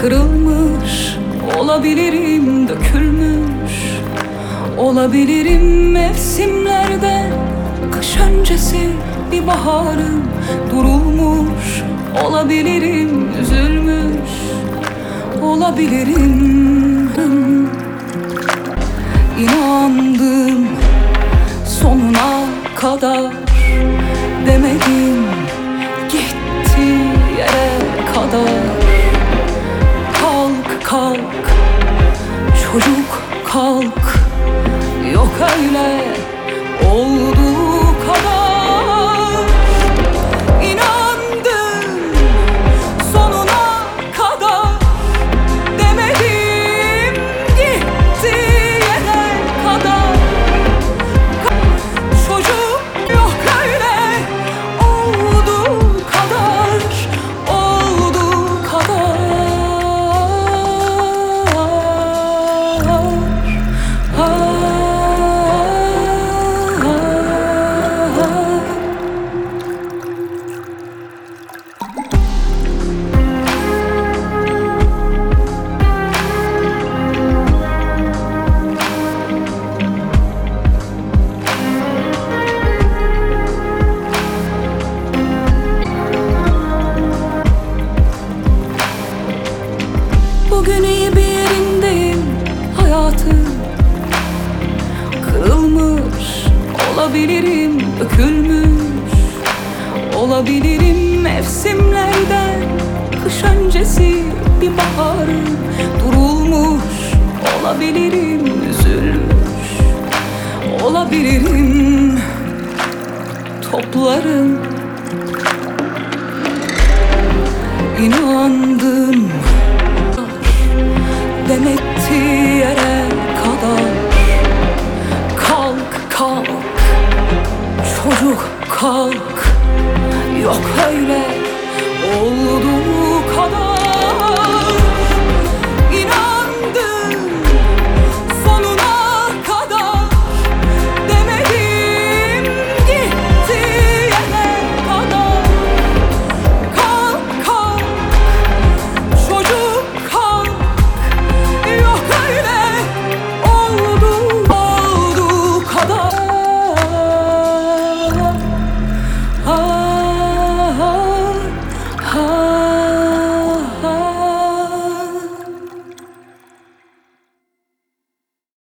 Kırılmış olabilirim, dökülmüş olabilirim mevsimlerden. Kış öncesi bir baharım, durulmuş olabilirim, üzülmüş olabilirim. İnandım sonuna kadar, demedim gitti yere kadar. Kalk kalk çocuk kalk, yok öyle olduğu kadar. İnandım sonuna kadar, demedim gitti yere kadar. Çocuk yok öyle olduğu kadar, olduğu kadar. Bugün iyi bir yerindeyim hayatım. Kırılmış olabilirim, dökülmüş olabilirim mevsimlerden. Kış öncesi bir baharım, durulmuş olabilirim, üzülmüş olabilirim. Toplarım, inandım demetti yere kadar. Kalk kalk çocuk kalk, yok öyle olduğu kadar.